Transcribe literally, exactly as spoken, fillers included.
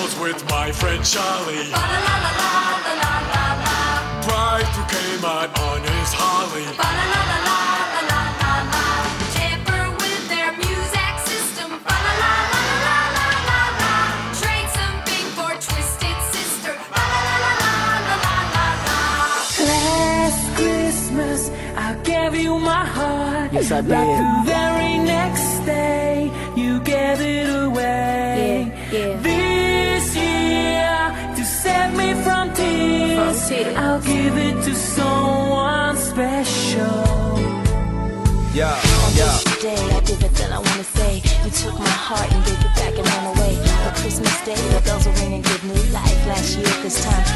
was with my friend Charlie. Ba la la la la la la la. Bride who came out on his Harley. Ba la la la la la la la. Tamper with their music system. Ba la la la la la la la. Trade something for Twisted Sister. Ba la la la la la la la. Last Christmas, I gave you my heart. Yes, I did. But the very next day, you gave it away. Yeah, yeah. This year, to save me from tears, From tears. I'll give it to someone special. Yeah, On yeah. this day, I did the thing I wanna say. You took my heart and gave it back and ran away. For Christmas Day, the bells were ringing, give new life. Last year, this time